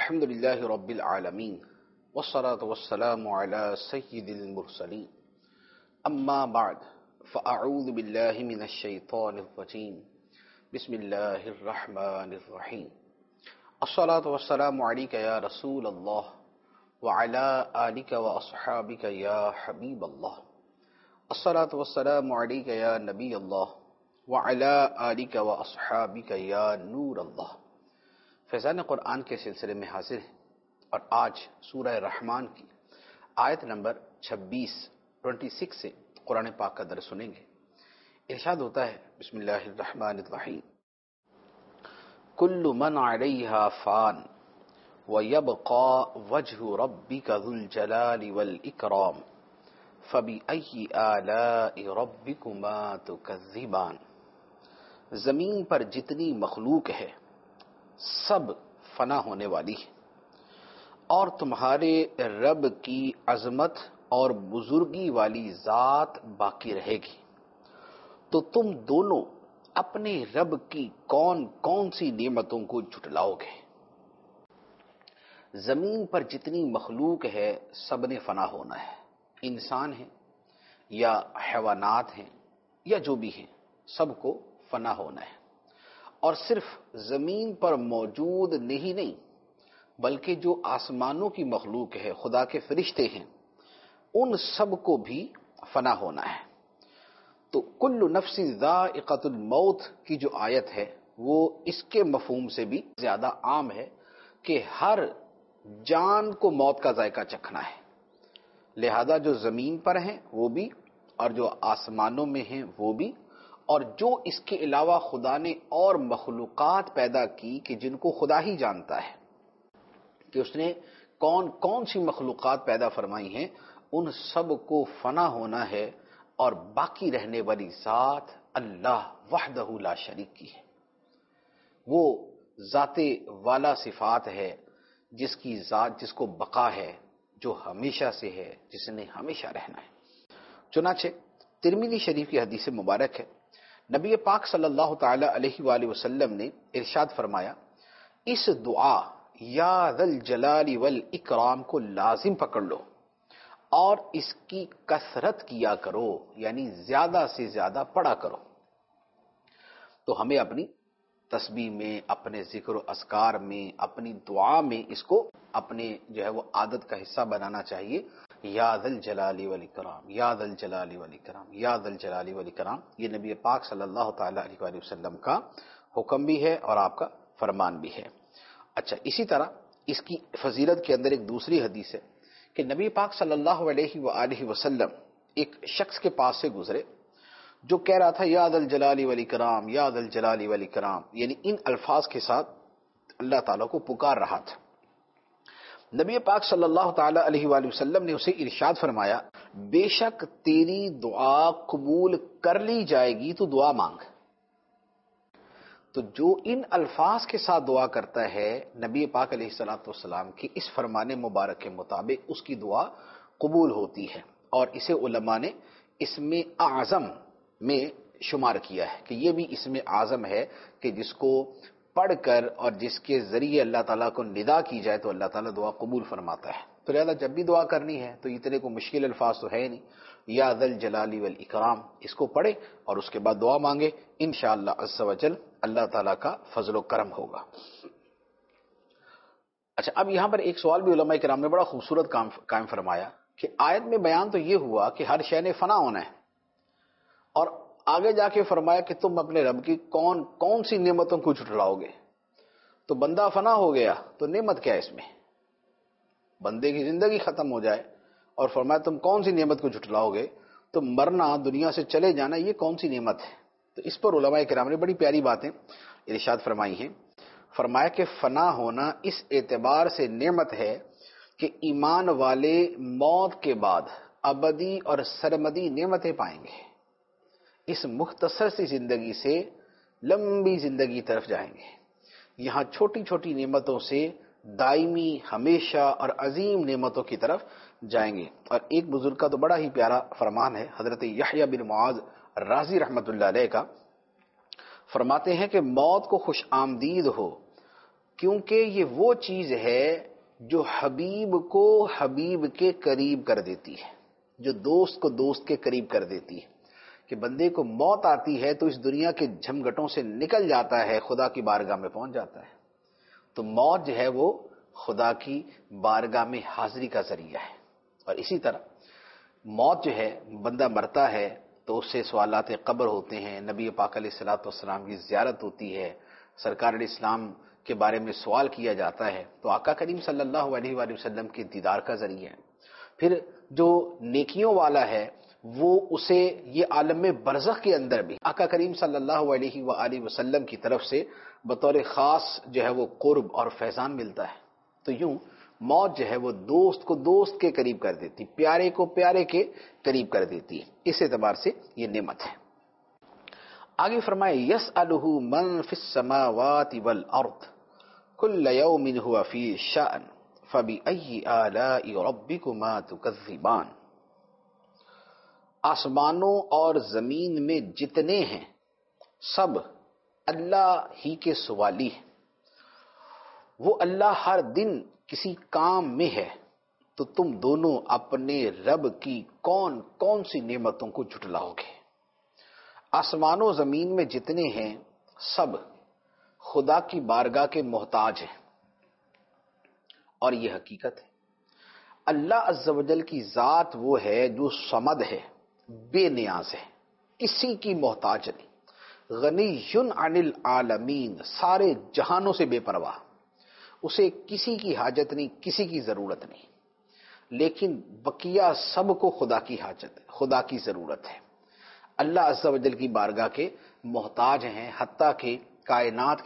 الحمد لله رب العالمين والصلاة والسلام على سيد المرسلين أما بعد فأعوذ بالله من الشيطان الرجيم بسم الله الرحمن الرحيم الصلاة والسلام عليك يا رسول الله وعلى آلك وأصحابك يا حبيب الله الصلاة والسلام عليك يا نبي الله وعلى آلك وأصحابك يا نور الله۔ فیضان قرآن کے سلسلے میں حاضر ہیں اور آج سورہ رحمان کی آیت نمبر 26 سے قرآن پاک کا درس سنیں گے۔ ارشاد ہوتا ہے بسم اللہ الرحمن الرحیم، کل من علیہا فان ویبقى وجہ ربک ذو الجلال والاکرام فبأی آلاء ربکما تکذبان۔ زمین پر جتنی مخلوق ہے سب فنا ہونے والی ہے اور تمہارے رب کی عظمت اور بزرگی والی ذات باقی رہے گی، تو تم دونوں اپنے رب کی کون کون سی نعمتوں کو جھٹلاؤ گے۔ زمین پر جتنی مخلوق ہے سب نے فنا ہونا ہے، انسان ہیں یا حیوانات ہیں یا جو بھی ہیں، سب کو فنا ہونا ہے۔ اور صرف زمین پر موجود نہیں بلکہ جو آسمانوں کی مخلوق ہے، خدا کے فرشتے ہیں، ان سب کو بھی فنا ہونا ہے۔ تو کل نفس ذائقۃ الموت کی جو آیت ہے وہ اس کے مفہوم سے بھی زیادہ عام ہے کہ ہر جان کو موت کا ذائقہ چکھنا ہے، لہذا جو زمین پر ہیں وہ بھی اور جو آسمانوں میں ہیں وہ بھی، اور جو اس کے علاوہ خدا نے اور مخلوقات پیدا کی کہ جن کو خدا ہی جانتا ہے کہ اس نے کون کون سی مخلوقات پیدا فرمائی ہیں، ان سب کو فنا ہونا ہے اور باقی رہنے والی ذات اللہ وحدہ لا شریک کی ہے۔ وہ ذات والا صفات ہے جس کی ذات، جس کو بقا ہے، جو ہمیشہ سے ہے، جس نے ہمیشہ رہنا ہے۔ چنانچہ ترمذی شریف کی حدیث مبارک ہے، نبی پاک صلی اللہ تعالی علیہ وآلہ وسلم نے ارشاد فرمایا، اس دعا یا ذا الجلال والاکرام کو لازم پکڑ لو اور اس کی کثرت کیا کرو، یعنی زیادہ سے زیادہ پڑھا کرو۔ تو ہمیں اپنی تسبیح میں، اپنے ذکر و اذکار میں، اپنی دعا میں اس کو اپنے جو ہے وہ عادت کا حصہ بنانا چاہیے۔ یا ذا الجلال والاکرام، یا ذا الجلال والاکرام، یا ذا الجلال والاکرام، یہ نبی پاک صلی اللہ تعالی علیہ وآلہ وسلم کا حکم بھی ہے اور آپ کا فرمان بھی ہے۔ اچھا، اسی طرح اس کی فضیلت کے اندر ایک دوسری حدیث ہے کہ نبی پاک صلی اللہ علیہ وآلہ وسلم ایک شخص کے پاس سے گزرے جو کہہ رہا تھا یا ذا الجلال والاکرام، یا ذا الجلال والاکرام، یعنی ان الفاظ کے ساتھ اللہ تعالیٰ کو پکار رہا تھا۔ نبی پاک صلی اللہ تعالی علیہ وآلہ وسلم نے اسے ارشاد فرمایا، بے شک تیری دعا قبول کر لی جائے گی، تو دعا مانگ۔ تو جو ان الفاظ کے ساتھ دعا کرتا ہے نبی پاک علیہ الصلوۃ والسلام کی اس فرمان مبارک کے مطابق اس کی دعا قبول ہوتی ہے، اور اسے علماء نے اسم اعظم میں شمار کیا ہے کہ یہ بھی اسم اعظم ہے کہ جس کو پڑھ کر اور جس کے ذریعے اللہ تعالیٰ کو ندا کی جائے تو اللہ تعالیٰ دعا قبول فرماتا ہے۔ تو لہذا جب بھی دعا کرنی ہے تو اتنے کو مشکل الفاظ تو ہے نہیں، یا ذا الجلال والاکرام اس کو پڑھے اور اس کے بعد دعا مانگے، انشاءاللہ عز و جل اللہ تعالیٰ کا فضل و کرم ہوگا۔ اچھا، اب یہاں پر ایک سوال بھی علماء کرام نے بڑا خوبصورت قائم فرمایا کہ آیت میں بیان تو یہ ہوا کہ ہر شے نے فنا ہونا ہے، اور آگے جا کے فرمایا کہ تم اپنے رب کی کون کون سی نعمتوں کو جھٹلاؤ گے۔ تو بندہ فنا ہو گیا تو نعمت کیا ہے اس میں؟ بندے کی زندگی ختم ہو جائے اور فرمایا تم کون سی نعمت کو جھٹلاؤ گے، تو مرنا، دنیا سے چلے جانا، یہ کون سی نعمت ہے؟ تو اس پر علماء کرام نے بڑی پیاری باتیں ارشاد فرمائی ہیں۔ فرمایا کہ فنا ہونا اس اعتبار سے نعمت ہے کہ ایمان والے موت کے بعد ابدی اور سرمدی نعمتیں پائیں گے، اس مختصر سی زندگی سے لمبی زندگی طرف جائیں گے۔ یہاں چھوٹی چھوٹی نعمتوں سے دائمی، ہمیشہ اور عظیم نعمتوں کی طرف جائیں گے۔ اور ایک بزرگ کا تو بڑا ہی پیارا فرمان ہے، حضرت یحییٰ بن معاذ رازی رحمۃ اللہ علیہ کا، فرماتے ہیں کہ موت کو خوش آمدید ہو کیونکہ یہ وہ چیز ہے جو حبیب کو حبیب کے قریب کر دیتی ہے، جو دوست کو دوست کے قریب کر دیتی ہے، کہ بندے کو موت آتی ہے تو اس دنیا کے جھمگٹوں سے نکل جاتا ہے، خدا کی بارگاہ میں پہنچ جاتا ہے۔ تو موت جو ہے وہ خدا کی بارگاہ میں حاضری کا ذریعہ ہے۔ اور اسی طرح موت جو ہے، بندہ مرتا ہے تو اس سے سوالات قبر ہوتے ہیں، نبی پاک علیہ الصلوۃ والسلام کی زیارت ہوتی ہے، سرکار علیہ السلام کے بارے میں سوال کیا جاتا ہے، تو آقا کریم صلی اللہ علیہ وآلہ وسلم کے دیدار کا ذریعہ ہے۔ پھر جو نیکیوں والا ہے وہ اسے یہ عالم برزخ کے اندر بھی آقا کریم صلی اللہ علیہ وآلہ وسلم کی طرف سے بطور خاص جو ہے وہ قرب اور فیضان ملتا ہے۔ تو یوں موت جو ہے وہ دوست کو دوست کے قریب کر دیتی، پیارے کو پیارے کے قریب کر دیتی ہے، اس اعتبار سے یہ نعمت ہے۔ آگے فرمائے یسألہ من فی السماوات والارض کل یوم هو فی شأن فبأی آلاء ربکما تکذبان۔ آسمانوں اور زمین میں جتنے ہیں سب اللہ ہی کے سوالی ہیں، وہ اللہ ہر دن کسی کام میں ہے، تو تم دونوں اپنے رب کی کون کون سی نعمتوں کو جھٹلاؤ گے۔ آسمان و زمین میں جتنے ہیں سب خدا کی بارگاہ کے محتاج ہیں، اور یہ حقیقت ہے۔ اللہ عز و جل کی ذات وہ ہے جو صمد ہے، بے نیاز ہے، کسی کی محتاج نہیں، غنی عن العالمین، سارے جہانوں سے بے پرواہ، اسے کسی کی حاجت نہیں، کسی کی ضرورت نہیں، لیکن بقیہ سب کو خدا کی حاجت ہے، خدا کی ضرورت ہے۔ اللہ عز و جل کی بارگاہ کے محتاج ہیں، حتیٰ کہ کائنات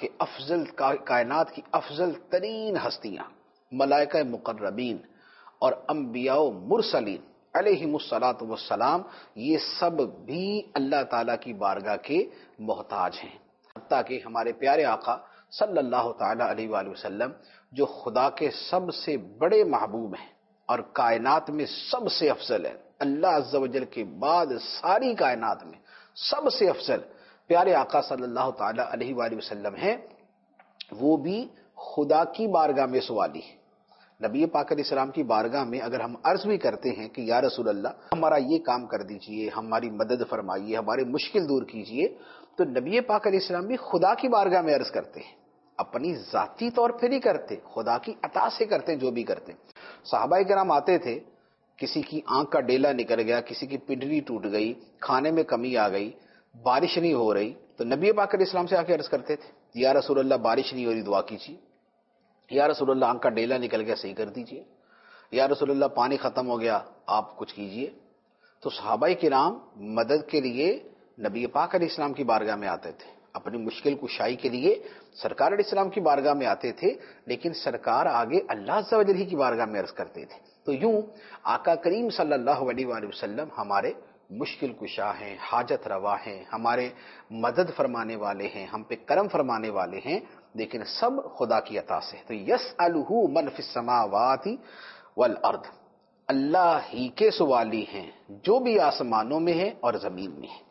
کی افضل ترین ہستیاں، ملائکہ مقربین اور انبیاء و مرسلین علیہم الصلاۃ والسلام، یہ سب بھی اللہ تعالیٰ کی بارگاہ کے محتاج ہیں، حتیٰ کہ ہمارے پیارے آقا صلی اللہ تعالیٰ علیہ وآلہ وسلم جو خدا کے سب سے بڑے محبوب ہیں اور کائنات میں سب سے افضل ہے، اللہ عز و جل کے بعد ساری کائنات میں سب سے افضل پیارے آقا صلی اللہ تعالیٰ علیہ وآلہ وسلم ہیں، وہ بھی خدا کی بارگاہ میں سوالی ہے۔ نبی پاک علیہ السلام کی بارگاہ میں اگر ہم عرض بھی کرتے ہیں کہ یا رسول اللہ ہمارا یہ کام کر دیجئے، ہماری مدد فرمائیے، ہماری مشکل دور کیجئے، تو نبی پاک علیہ السلام بھی خدا کی بارگاہ میں عرض کرتے ہیں، اپنی ذاتی طور پہ نہیں کرتے، خدا کی عطا سے کرتے ہیں جو بھی کرتے ہیں۔ صحابہ کرام آتے تھے، کسی کی آنکھ کا ڈیلا نکل گیا، کسی کی پنڈلی ٹوٹ گئی، کھانے میں کمی آ گئی، بارش نہیں ہو رہی، تو نبی پاک علیہ السلام سے آ کے عرض کرتے تھے یا رسول اللہ بارش نہیں ہو رہی، دعا کیجیے، یا رسول اللہ آنکھ کا ڈیلا نکل گیا، صحیح کر دیجیے، یا رسول اللہ پانی ختم ہو گیا، آپ کچھ کیجیے۔ تو صحابہ کرام مدد کے لیے نبی پاک علیہ السلام کی بارگاہ میں آتے تھے، اپنی مشکل کشائی کے لیے سرکار علیہ السلام کی بارگاہ میں آتے تھے، لیکن سرکار آگے اللہ عز و جل ہی کی بارگاہ میں عرض کرتے تھے۔ تو یوں آقا کریم صلی اللہ علیہ وآلہ وسلم ہمارے مشکل کشا ہیں، حاجت روا ہیں، ہمارے مدد فرمانے والے ہیں، ہم پہ کرم فرمانے والے ہیں، لیکن سب خدا کی عطا سے۔ تو یسألہ من فی السماوات والارض، اللہ ہی کے سوالی ہیں جو بھی آسمانوں میں ہے اور زمین میں ہے۔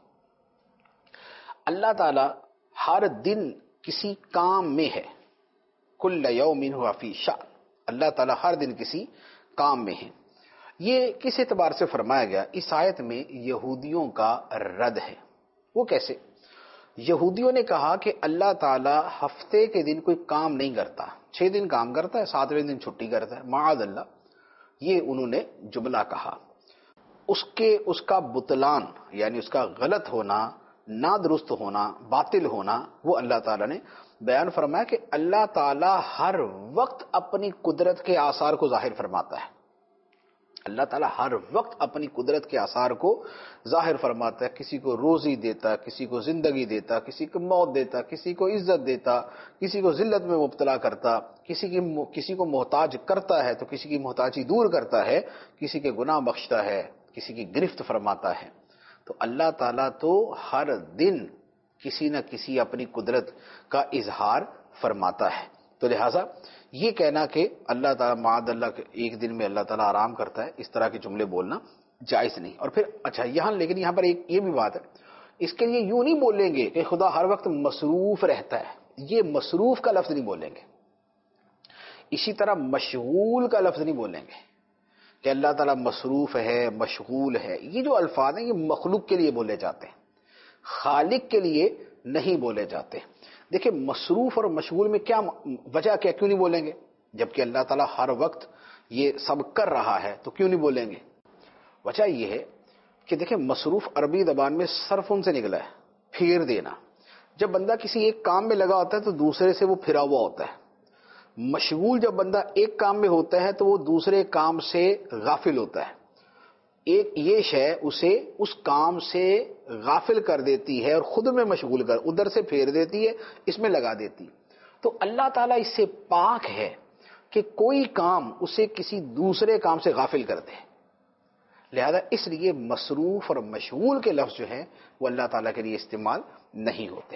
اللہ تعالی ہر دن کسی کام میں ہے، کل یوم هو فی شأن، اللہ تعالی ہر دن کسی کام میں ہے۔ یہ کس اعتبار سے فرمایا گیا؟ اس آیت میں یہودیوں کا رد ہے۔ وہ کیسے؟ یہودیوں نے کہا کہ اللہ تعالی ہفتے کے دن کوئی کام نہیں کرتا، 6 دن کام کرتا ہے، 7ویں دن چھٹی کرتا ہے، معاذ اللہ، یہ انہوں نے جملہ کہا۔ اس کا بطلان یعنی اس کا غلط ہونا، نادرست ہونا، باطل ہونا، وہ اللہ تعالیٰ نے بیان فرمایا کہ اللہ تعالیٰ ہر وقت اپنی قدرت کے آثار کو ظاہر فرماتا ہے۔ اللہ تعالیٰ ہر وقت اپنی قدرت کے آثار کو ظاہر فرماتا ہے، کسی کو روزی دیتا، کسی کو زندگی دیتا، کسی کو موت دیتا، کسی کو عزت دیتا، کسی کو ذلت میں مبتلا کرتا، کسی کو محتاج کرتا ہے تو کسی کی محتاجی دور کرتا ہے، کسی کے گناہ بخشتا ہے، کسی کی گرفت فرماتا ہے۔ تو اللہ تعالیٰ تو ہر دن کسی نہ کسی اپنی قدرت کا اظہار فرماتا ہے۔ تو لہٰذا یہ کہنا کہ اللہ تعالیٰ معاذ اللہ ایک دن میں اللہ تعالیٰ آرام کرتا ہے، اس طرح کے جملے بولنا جائز نہیں۔ اور پھر اچھا لیکن پر ایک یہ بھی بات ہے، اس کے لیے یوں نہیں بولیں گے کہ خدا ہر وقت مصروف رہتا ہے، یہ مصروف کا لفظ نہیں بولیں گے، اسی طرح مشغول کا لفظ نہیں بولیں گے کہ اللہ تعالیٰ مصروف ہے، مشغول ہے. یہ جو الفاظ ہیں یہ مخلوق کے لیے بولے جاتے ہیں، خالق کے لیے نہیں بولے جاتے. دیکھیں مصروف اور مشغول میں کیا وجہ، کیا کیوں نہیں بولیں گے؟ جبکہ اللہ تعالیٰ ہر وقت یہ سب کر رہا ہے تو کیوں نہیں بولیں گے؟ وجہ یہ ہے کہ دیکھیں مصروف عربی زبان میں صرف ان سے نکلا ہے، پھیر دینا. جب بندہ کسی ایک کام میں لگا ہوتا ہے تو دوسرے سے وہ پھرا ہوا ہوتا ہے. مشغول جب بندہ ایک کام میں ہوتا ہے تو وہ دوسرے کام سے غافل ہوتا ہے. ایک یہ شے اسے اس کام سے غافل کر دیتی ہے اور خود میں مشغول کر ادھر سے پھیر دیتی ہے، اس میں لگا دیتی. تو اللہ تعالیٰ اس سے پاک ہے کہ کوئی کام اسے کسی دوسرے کام سے غافل کر دے. لہذا اس لیے مصروف اور مشغول کے لفظ جو ہیں وہ اللہ تعالیٰ کے لیے استعمال نہیں ہوتے.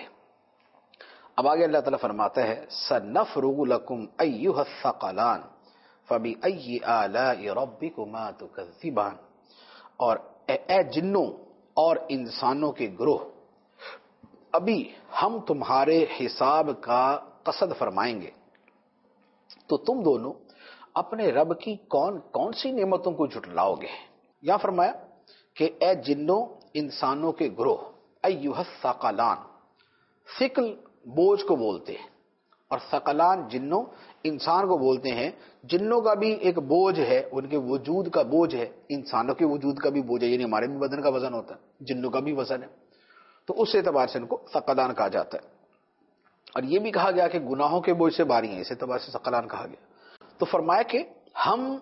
اب آگے اللہ تعالیٰ فرماتا ہے سَنَفْرُغُ لَكُمْ أَيُّهَا الثَّقَلَانِ فَبِأَيِّ آلَاءِ رَبِّكُمَا تُكَذِّبَانِ. اور اے جنوں اور انسانوں کے گروہ، ابھی ہم تمہارے حساب کا قصد فرمائیں گے تو تم دونوں اپنے رب کی کون کون سی نعمتوں کو جھٹلاؤ گے. یہاں فرمایا کہ اے جنوں انسانوں کے گروہ، ایھا الثقلان، ثقل بوجھ کو بولتے ہیں، اور ثقلان جنوں انسان کو بولتے ہیں. جنوں کا بھی ایک بوجھ ہے، ان کے وجود کا بوجھ ہے، انسانوں کے وجود کا بھی بوجھ ہے، یعنی ہمارے بھی بدن کا وزن ہوتا ہے، جنوں کا بھی وزن ہے، تو اس اعتبار سے ان کو ثقلان کہا جاتا ہے. اور یہ بھی کہا گیا کہ گناہوں کے بوجھ سے باری ہیں، اس اعتبار سے ثقلان کہا گیا. تو فرمایا کہ ہم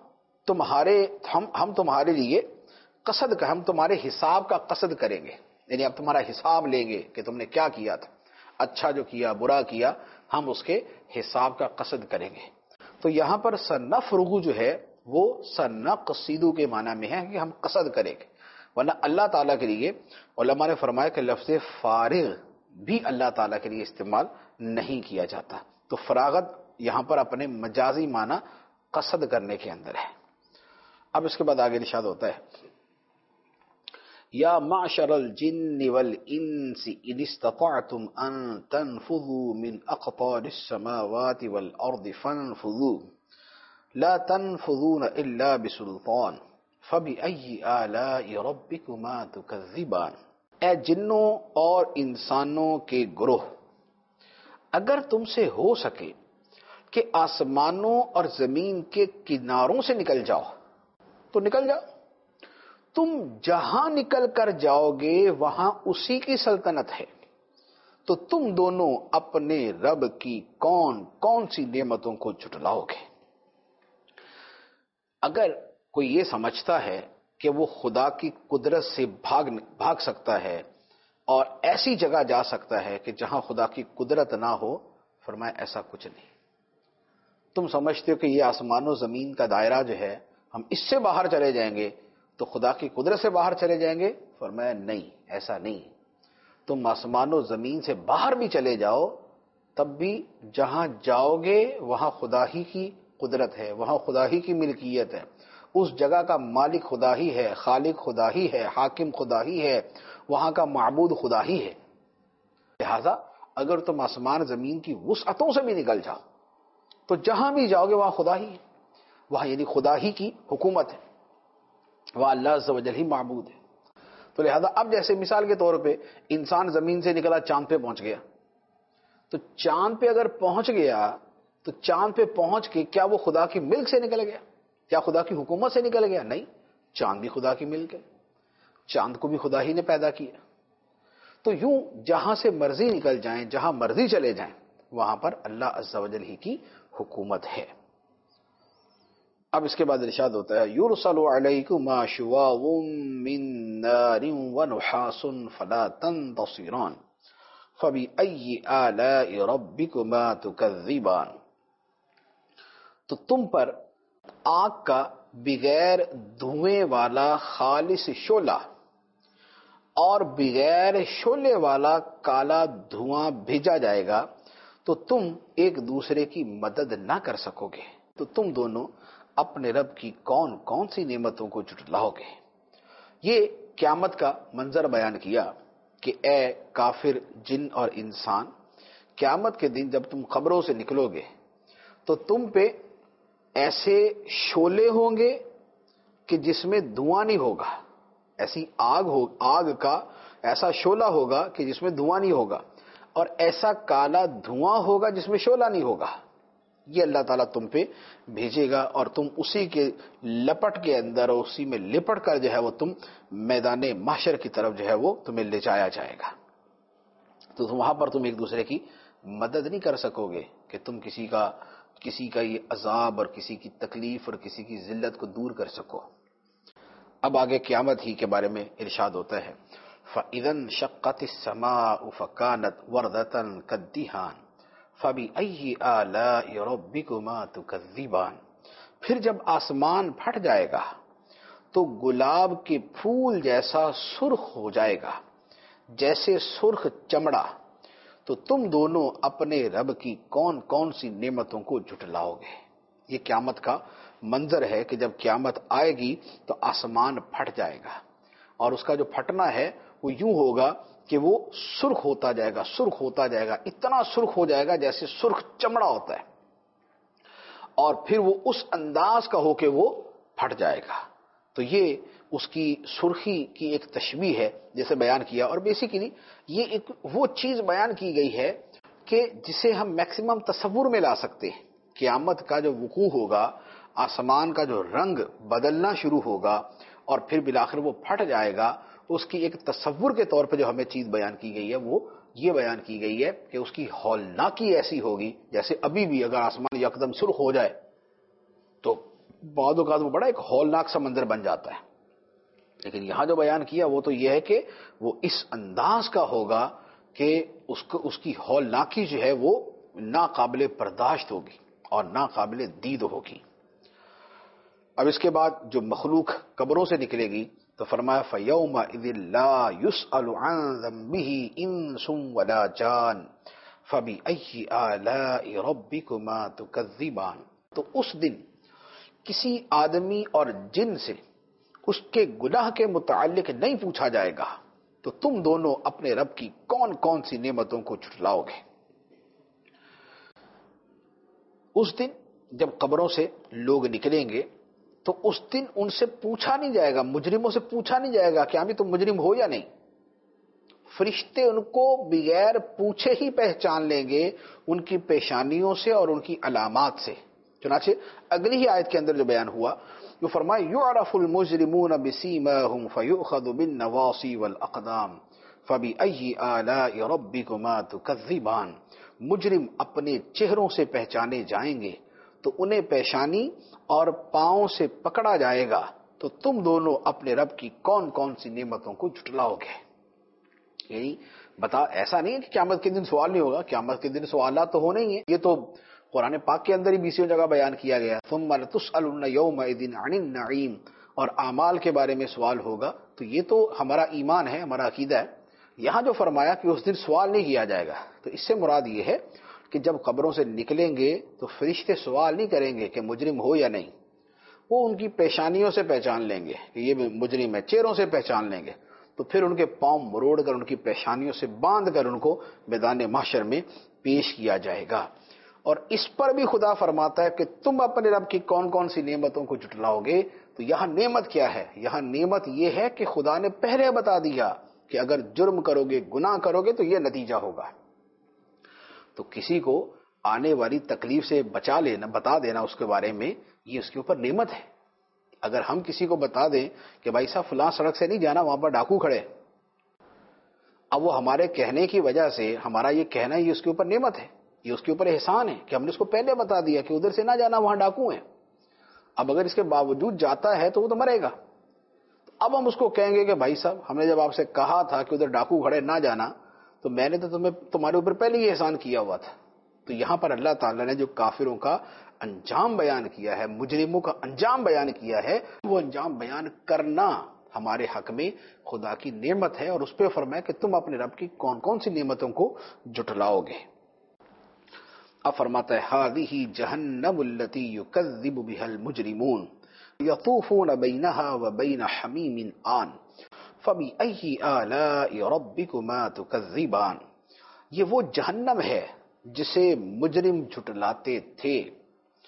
تمہارے لیے قصد کا، ہم تمہارے حساب کا قصد کریں گے، یعنی اب تمہارا حساب لیں گے کہ تم نے کیا کیا تھا، اچھا جو کیا برا کیا، ہم اس کے حساب کا قصد کریں گے. تو یہاں پر سنفرغ جو ہے وہ سنقصد کے معنی میں ہے کہ ہم قصد کریں گے. ورنہ اللہ تعالیٰ کے لیے علماء نے فرمایا کہ لفظ فارغ بھی اللہ تعالیٰ کے لیے استعمال نہیں کیا جاتا. تو فراغت یہاں پر اپنے مجازی معنی قصد کرنے کے اندر ہے. اب اس کے بعد آگے ارشاد ہوتا ہے یا معشر الجن والانس ان استطعتم ان تنفذوا من اقطار السماوات والارض فانفذوا لا تنفذون الا بسلطان فبأي آلاء ربكما تكذبان. اے جنوں اور انسانوں کے گروہ، اگر تم سے ہو سکے کہ آسمانوں اور زمین کے کناروں سے نکل جاؤ تو نکل جاؤ. تم جہاں نکل کر جاؤ گے وہاں اسی کی سلطنت ہے. تو تم دونوں اپنے رب کی کون کون سی نعمتوں کو جھٹلاؤ گے. اگر کوئی یہ سمجھتا ہے کہ وہ خدا کی قدرت سے بھاگ سکتا ہے اور ایسی جگہ جا سکتا ہے کہ جہاں خدا کی قدرت نہ ہو، فرمایا ایسا کچھ نہیں. تم سمجھتے ہو کہ یہ آسمان و زمین کا دائرہ جو ہے ہم اس سے باہر چلے جائیں گے تو خدا کی قدرت سے باہر چلے جائیں گے، فرمایا نہیں، ایسا نہیں. تم آسمان و زمین سے باہر بھی چلے جاؤ تب بھی جہاں جاؤ گے وہاں خدا ہی کی قدرت ہے، وہاں خدا ہی کی ملکیت ہے، اس جگہ کا مالک خدا ہی ہے، خالق خدا ہی ہے، حاکم خدا ہی ہے، وہاں کا معبود خدا ہی ہے. لہذا اگر تم آسمان زمین کی وسعتوں سے بھی نکل جاؤ تو جہاں بھی جاؤ گے وہاں خدا ہی ہے، وہاں یعنی خدا ہی کی حکومت ہے، وہاں اللہ عز و جل ہی معبود ہے. تو لہذا اب جیسے مثال کے طور پہ انسان زمین سے نکلا چاند پہ پہنچ گیا، تو چاند پہ اگر پہنچ گیا تو چاند پہ پہنچ کے کیا وہ خدا کی ملک سے نکل گیا؟ کیا خدا کی حکومت سے نکل گیا؟ نہیں، چاند بھی خدا کی ملک ہے، چاند کو بھی خدا ہی نے پیدا کیا. تو یوں جہاں سے مرضی نکل جائیں، جہاں مرضی چلے جائیں، وہاں پر اللہ عز و جل ہی کی حکومت ہے. اب اس کے بعد ارشاد ہوتا ہے یرسل علیکما شواظ من نار ونحاس فلا تنتصران فبأي آلاء ربكما تكذبان. تو تم پر آگ کا بغیر دھوئیں والا خالص شعلہ اور بغیر شعلے والا کالا دھواں بھیجا جائے گا تو تم ایک دوسرے کی مدد نہ کر سکو گے. تو تم دونوں اپنے رب کی کون کون سی نعمتوں کو جھٹلاؤ گے. یہ قیامت کا منظر بیان کیا کہ اے کافر جن اور انسان، قیامت کے دن جب تم قبروں سے نکلو گے تو تم پہ ایسے شعلے ہوں گے کہ جس میں دھواں نہیں ہوگا، ایسی آگ کا ایسا شعلہ ہوگا کہ جس میں دھواں نہیں ہوگا، اور ایسا کالا دھواں ہوگا جس میں شعلہ نہیں ہوگا. یہ اللہ تعالیٰ تم پہ بھیجے گا اور تم اسی کے لپٹ کے اندر اور اسی میں لپٹ کر جو ہے وہ تم میدان محشر کی طرف جو ہے وہ تمہیں لے جایا جائے گا. تو وہاں پر تم ایک دوسرے کی مدد نہیں کر سکو گے کہ تم کسی کا یہ عذاب اور کسی کی تکلیف اور کسی کی ذلت کو دور کر سکو. اب آگے قیامت ہی کے بارے میں ارشاد ہوتا ہے فَإِذَا انشَقَّتِ السَّمَاءُ فَكَانَتْ وَرْدَةً كَالدِّهَانِ فَبِأَيِّ آلَاءِ رَبِّكُمَا تُكَذِّبَانِ. پھر جب آسمان پھٹ جائے گا تو گلاب کے پھول جیسا سرخ ہو جائے گا، جیسے سرخ چمڑا، تو تم دونوں اپنے رب کی کون کون سی نعمتوں کو جھٹلاؤ گے. یہ قیامت کا منظر ہے کہ جب قیامت آئے گی تو آسمان پھٹ جائے گا، اور اس کا جو پھٹنا ہے وہ یوں ہوگا کہ وہ سرخ ہوتا جائے گا، سرخ ہوتا جائے گا، اتنا سرخ ہو جائے گا جیسے سرخ چمڑا ہوتا ہے، اور پھر وہ اس انداز کا ہو کہ وہ پھٹ جائے گا. تو یہ اس کی سرخی کی ایک تشبیہ ہے جیسے بیان کیا، اور بیسیکلی یہ ایک وہ چیز بیان کی گئی ہے کہ جسے ہم میکسیمم تصور میں لا سکتے ہیں. قیامت کا جو وقوع ہوگا، آسمان کا جو رنگ بدلنا شروع ہوگا اور پھر بالآخر وہ پھٹ جائے گا، اس کی ایک تصور کے طور پہ جو ہمیں چیز بیان کی گئی ہے وہ یہ بیان کی گئی ہے کہ اس کی ہولناکی ایسی ہوگی جیسے ابھی بھی اگر آسمان یکدم سرخ ہو جائے تو بعض اوقات وہ بڑا ایک ہولناک سا منظر بن جاتا ہے، لیکن یہاں جو بیان کیا وہ تو یہ ہے کہ وہ اس انداز کا ہوگا کہ اس کی ہولناکی جو ہے وہ ناقابل برداشت ہوگی اور ناقابل دید ہوگی. اب اس کے بعد جو مخلوق قبروں سے نکلے گی تو فرمایا فَيَوْمَئِذٍ لَا يُسْأَلُ عَنْ ذَنبِهِ إِنسٌ وَلَا جَانٌ فَبِأَيِّ آلَاءِ رَبِّكُمَا تُكَذِّبَانِ. تو اس دن کسی آدمی اور جن سے اس کے گناہ کے متعلق نہیں پوچھا جائے گا تو تم دونوں اپنے رب کی کون کون سی نعمتوں کو جھٹلاؤ گے. اس دن جب قبروں سے لوگ نکلیں گے تو اس دن ان سے پوچھا نہیں جائے گا، مجرموں سے پوچھا نہیں جائے گا کہ ابھی تم مجرم ہو یا نہیں. فرشتے ان کو بغیر پوچھے ہی پہچان لیں گے ان کی پیشانیوں سے اور ان کی علامات سے. چنانچہ اگلی ہی آیت کے اندر جو بیان ہوا جو فرمایا یعرف المجرمون بسیماہم فیؤخذ بالنواصی والاقدام فبأی آلاء ربکما تکذبان. مجرم اپنے چہروں سے پہچانے جائیں گے تو انہیں پیشانی اور پاؤں سے پکڑا جائے گا تو تم دونوں اپنے رب کی کون کون سی نعمتوں کو جھٹلاؤ گے. یعنی بتا ایسا نہیں ہے کہ قیامت کے دن سوال نہیں ہوگا، قیامت کے دن سوالات تو ہونے ہی ہیں. یہ تو قرآن پاک کے اندر ہی 20 جگہ بیان کیا گیا ثم لتسألن یومئذ عن النعیم، اور اعمال کے بارے میں سوال ہوگا. تو یہ تو ہمارا ایمان ہے، ہمارا عقیدہ ہے. یہاں جو فرمایا کہ اس دن سوال نہیں کیا جائے گا تو اس سے مراد یہ ہے کہ جب قبروں سے نکلیں گے تو فرشتے سوال نہیں کریں گے کہ مجرم ہو یا نہیں، وہ ان کی پیشانیوں سے پہچان لیں گے کہ یہ مجرم ہے، چہروں سے پہچان لیں گے. تو پھر ان کے پاؤں مروڑ کر ان کی پیشانیوں سے باندھ کر ان کو میدان محشر میں پیش کیا جائے گا. اور اس پر بھی خدا فرماتا ہے کہ تم اپنے رب کی کون کون سی نعمتوں کو جھٹلاؤ گے. تو یہاں نعمت کیا ہے؟ یہاں نعمت یہ ہے کہ خدا نے پہلے بتا دیا کہ اگر جرم کرو گے، گناہ کرو گے تو یہ نتیجہ ہوگا. تو کسی کو آنے والی تکلیف سے بتا دینا اس کے بارے میں، یہ اس کے اوپر نعمت ہے. اگر ہم کسی کو بتا دیں کہ بھائی صاحب فلاں سڑک سے نہیں جانا، وہاں پر ڈاکو کھڑے، اب وہ ہمارے کہنے کی وجہ سے، ہمارا یہ کہنا یہ اس کے اوپر نعمت ہے، یہ اس کے اوپر احسان ہے کہ ہم نے اس کو پہلے بتا دیا کہ ادھر سے نہ جانا، وہاں ڈاکو ہیں. اب اگر اس کے باوجود جاتا ہے تو وہ تو مرے گا. اب ہم اس کو کہیں گے کہ بھائی صاحب ہم نے جب آپ سے کہا تھا کہ ادھر ڈاکو کھڑے نہ جانا تو میں نے تو تمہارے اوپر پہلے ہی احسان کیا ہوا تھا. تو یہاں پر اللہ تعالیٰ نے جو کافروں کا انجام بیان کیا ہے، مجرموں کا انجام بیان کیا ہے، وہ انجام بیان کرنا ہمارے حق میں خدا کی نعمت ہے. اور اس پہ فرمایا کہ تم اپنے رب کی کون کون سی نعمتوں کو جھٹلاؤ گے. اب فرماتا ہے ہذہ جہنم التی یکذب بها المجرمون یطوفون بینہا وبین حمیم آن فبأی آلاء ربکما تکذبان. یہ وہ جہنم ہے جسے مجرم جھٹلاتے تھے.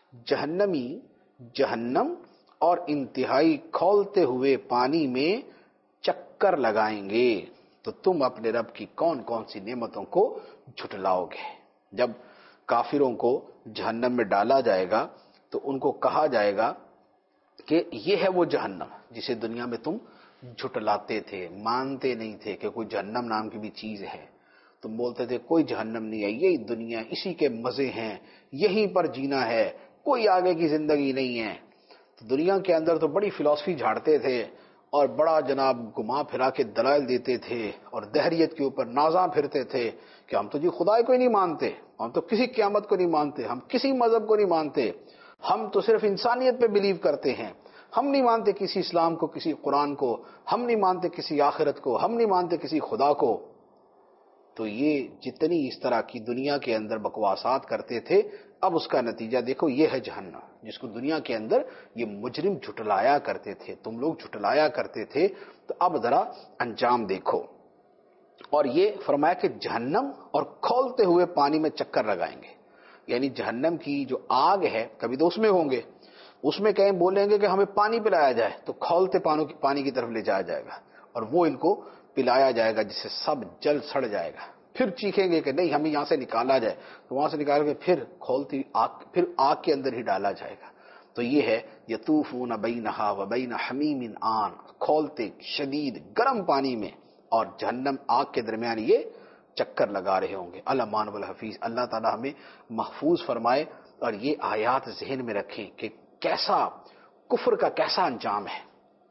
جہنمی جہنم اور انتہائی کھولتے ہوئے پانی میں چکر لگائیں گے تو تم اپنے رب کی کون کون سی نعمتوں کو جھٹلاؤ گے۔ جب کافروں کو جہنم میں ڈالا جائے گا تو ان کو کہا جائے گا کہ یہ ہے وہ جہنم جسے دنیا میں تم جھٹلاتے تھے، مانتے نہیں تھے کہ کوئی جہنم نام کی بھی چیز ہے۔ تم بولتے تھے کوئی جہنم نہیں ہے، یہی دنیا، اسی کے مزے ہیں، یہیں پر جینا ہے، کوئی آگے کی زندگی نہیں ہے۔ تو دنیا کے اندر تو بڑی فلسفی جھاڑتے تھے اور بڑا جناب گھما پھرا کے دلائل دیتے تھے اور دہریت کے اوپر نازاں پھرتے تھے کہ ہم تو جی خدا کو ہی نہیں مانتے، ہم تو کسی قیامت کو نہیں مانتے، ہم کسی مذہب کو نہیں مانتے، ہم تو صرف انسانیت پہ بلیو کرتے ہیں، ہم نہیں مانتے کسی اسلام کو، کسی قرآن کو، ہم نہیں مانتے کسی آخرت کو، ہم نہیں مانتے کسی خدا کو۔ تو یہ جتنی اس طرح کی دنیا کے اندر بکواسات کرتے تھے، اب اس کا نتیجہ دیکھو، یہ ہے جہنم جس کو دنیا کے اندر یہ مجرم جھٹلایا کرتے تھے، تم لوگ جھٹلایا کرتے تھے۔ تو اب ذرا انجام دیکھو۔ اور یہ فرمایا کہ جہنم اور کھولتے ہوئے پانی میں چکر لگائیں گے، یعنی جہنم کی جو آگ ہے، کبھی تو اس میں ہوں گے، اس میں کہیں بولیں گے کہ ہمیں پانی پلایا جائے تو کھولتے پانی کی طرف لے جایا جائے گا اور وہ ان کو پلایا جائے گا جس سے سب جل سڑ جائے گا۔ پھر چیخیں گے کہ نہیں ہمیں یہاں سے نکالا جائے، تو وہاں سے نکال کے پھر کھولتی آگ، پھر آگ کے اندر ہی ڈالا جائے گا۔ تو یہ ہے یطوفون بینہا و بین حمیم آن، کھولتے شدید گرم پانی میں اور جہنم آگ کے درمیان یہ چکر لگا رہے ہوں گے۔ الامان والحفیظ، اللہ تعالی ہمیں محفوظ فرمائے اور یہ آیات ذہن میں رکھیں کہ کیسا کفر کا کیسا انجام ہے۔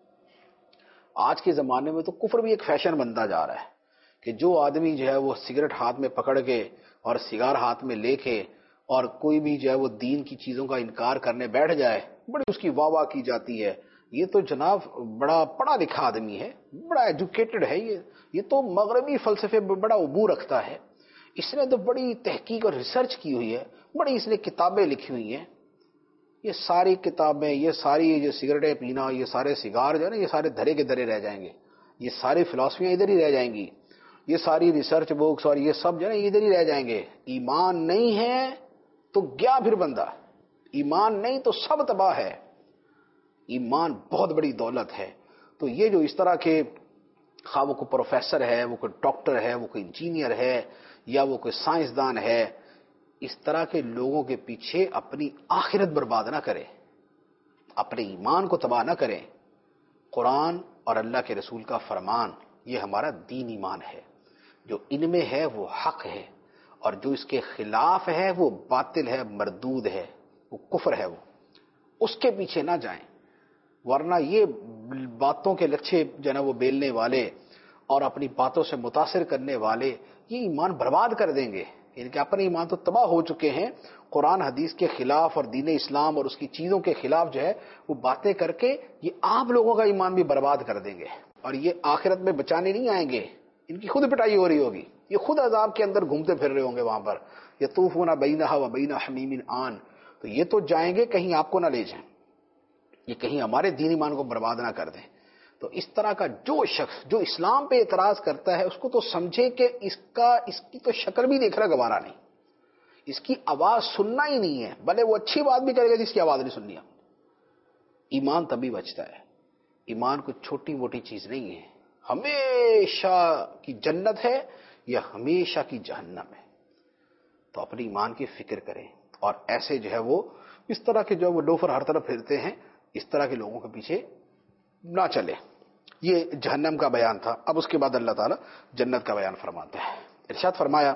آج کے زمانے میں تو کفر بھی ایک فیشن بنتا جا رہا ہے کہ جو آدمی جو ہے وہ سگریٹ ہاتھ میں پکڑ کے اور سگار ہاتھ میں لے کے اور کوئی بھی جو ہے وہ دین کی چیزوں کا انکار کرنے بیٹھ جائے، بڑی اس کی واہ واہ کی جاتی ہے۔ یہ تو جناب بڑا پڑھا لکھا آدمی ہے، بڑا ایجوکیٹڈ ہے، یہ تو مغربی فلسفے میں بڑا عبور رکھتا ہے، اس نے تو بڑی تحقیق اور ریسرچ کی ہوئی ہے، بڑی اس نے کتابیں لکھی ہوئی ہیں۔ یہ ساری کتابیں، یہ ساری جو سگریٹیں پینا، یہ سارے سگار جو ہے نا، یہ سارے دھرے کے دھرے رہ جائیں گے، یہ ساری فلسفیاں ادھر ہی رہ جائیں گی، یہ ساری ریسرچ بکس اور یہ سب جو ہے نا ادھر ہی رہ جائیں گے۔ ایمان نہیں ہے تو گیا پھر بندہ، ایمان نہیں تو سب تباہ ہے۔ ایمان بہت بڑی دولت ہے۔ تو یہ جو اس طرح کے، خواہ وہ کوئی پروفیسر ہے، وہ کوئی ڈاکٹر ہے، وہ کوئی انجینئر ہے، یا وہ کوئی سائنسدان ہے، اس طرح کے لوگوں کے پیچھے اپنی آخرت برباد نہ کرے، اپنے ایمان کو تباہ نہ کریں۔ قرآن اور اللہ کے رسول کا فرمان یہ ہمارا دین ایمان ہے، جو ان میں ہے وہ حق ہے اور جو اس کے خلاف ہے وہ باطل ہے، مردود ہے، وہ کفر ہے، وہ اس کے پیچھے نہ جائیں، ورنہ یہ باتوں کے لچھے جو ہے نا وہ بیلنے والے اور اپنی باتوں سے متاثر کرنے والے یہ ایمان برباد کر دیں گے، ان کے اپنے ایمان تو تباہ ہو چکے ہیں۔ قرآن حدیث کے خلاف اور دین اسلام اور اس کی چیزوں کے خلاف جو ہے وہ باتیں کر کے یہ آپ لوگوں کا ایمان بھی برباد کر دیں گے اور یہ آخرت میں بچانے نہیں آئیں گے، ان کی خود پٹائی ہو رہی ہوگی، یہ خود عذاب کے اندر گھومتے پھر رہے ہوں گے وہاں پر۔ یطوفون بینہا و بین حمیم آن، تو یہ تو جائیں گے، کہیں آپ کو نہ لے جائیں، یہ کہیں ہمارے دین ایمان کو برباد نہ کر دیں۔ تو اس طرح کا جو شخص جو اسلام پہ اعتراض کرتا ہے اس کو تو سمجھے کہ اس کی تو شکل بھی دیکھنا گوارا نہیں، اس کی آواز سننا ہی نہیں ہے، بھلے وہ اچھی بات بھی کرے گا جس کی آواز نہیں سننی ہے۔ ایمان تبھی بچتا ہے، ایمان کوئی چھوٹی موٹی چیز نہیں ہے، ہمیشہ کی جنت ہے یا ہمیشہ کی جہنم ہے۔ تو اپنے ایمان کی فکر کریں اور ایسے جو ہے وہ اس طرح کے جو وہ لوفر ہر طرف پھرتے ہیں، اس طرح کے لوگوں کے پیچھے نہ چلے۔ یہ جہنم کا بیان تھا۔ اب اس کے بعد اللہ تعالیٰ جنت کا بیان فرماتا ہے۔ ارشاد فرمایا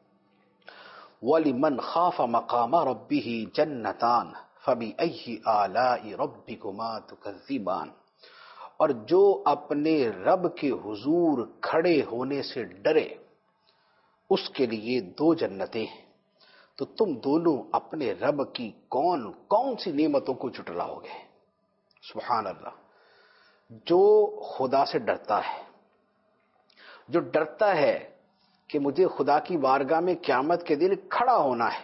وَلِمَنْ خَافَ مَقَامَ رَبِّهِ جَنَّتَانِ فَبِأَيِّ آلَاءِ رَبِّكُمَا تُكَذِّبَانِ، اور جو اپنے رب کے حضور کھڑے ہونے سے ڈرے اس کے لیے دو جنتیں ہیں، تو تم دونوں اپنے رب کی کون کون سی نعمتوں کو جھٹلاؤ گے۔ سبحان اللہ۔ جو خدا سے ڈرتا ہے، جو ڈرتا ہے کہ مجھے خدا کی بارگاہ میں قیامت کے دن کھڑا ہونا ہے،